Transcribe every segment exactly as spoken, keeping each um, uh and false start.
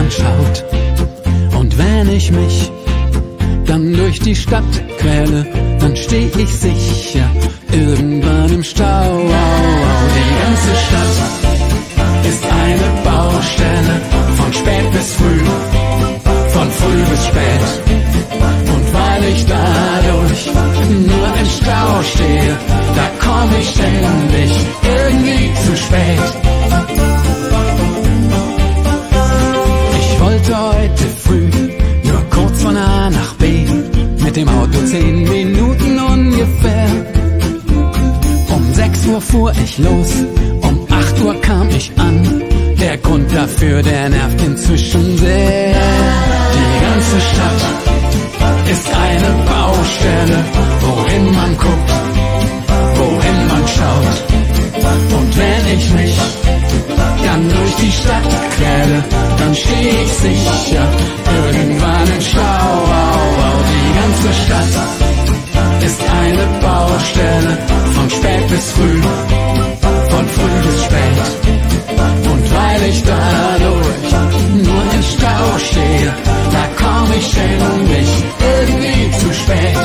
niemand schaut. Und wenn ich mich dann durch die Stadt quäle, dann steh ich sicher irgendwann im Stau. Die ganze Stadt ist eine Baustelle, von spät bis früh, von früh bis spät. Und weil ich dadurch nur im Stau stehe, da komm ich ständig irgendwie zu spät. Ich wollte heute früh nur kurz von A nach B, mit dem Auto zehn Minuten ungefähr. Um sechs Uhr fuhr ich los, um acht Uhr kam ich an. Der Grund dafür, der nervt inzwischen sehr. Die ganze Stadt ist eine Baustelle, wohin man guckt, wohin man schaut. Und wenn ich mich dann durch die Stadt quäle, dann steh ich sicher irgendwann im Stau. Die ganze Stadt ist eine Baustelle, von spät bis früh, von früh bis spät. Und weil ich dadurch nur im Stau stehe, da komm ich ständig irgendwie zu spät.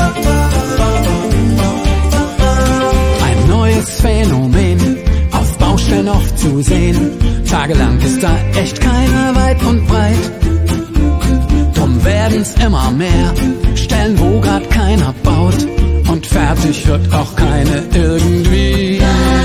Ein neues Phänomen, auf Baustellen oft zu sehen. Tagelang ist da echt keiner weit und breit. Drum werden's immer mehr Stellen, wo grad keiner baut. Und fertig wird auch keine irgendwie.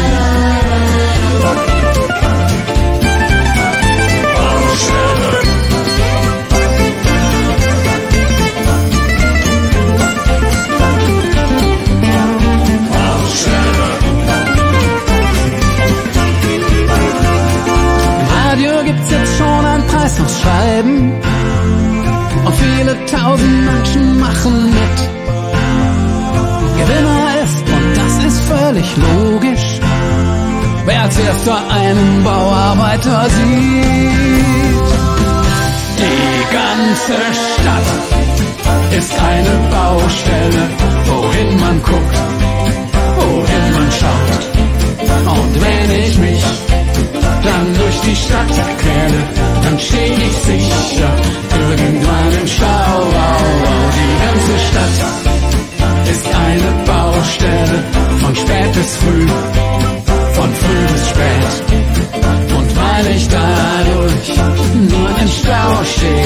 Schreiben und viele tausend Menschen machen mit. Gewinner ist, und das ist völlig logisch, wer als erster einen Bauarbeiter sieht. Die ganze Stadt ist eine Baustelle, wohin man guckt, wohin man schaut. Und wenn ich mich dann durch die Stadt quäle, dann steh ich sicher irgendwann im Stau. Die ganze Stadt ist eine Baustelle, von spät bis früh, von früh bis spät. Und weil ich dadurch nur im Stau stehe,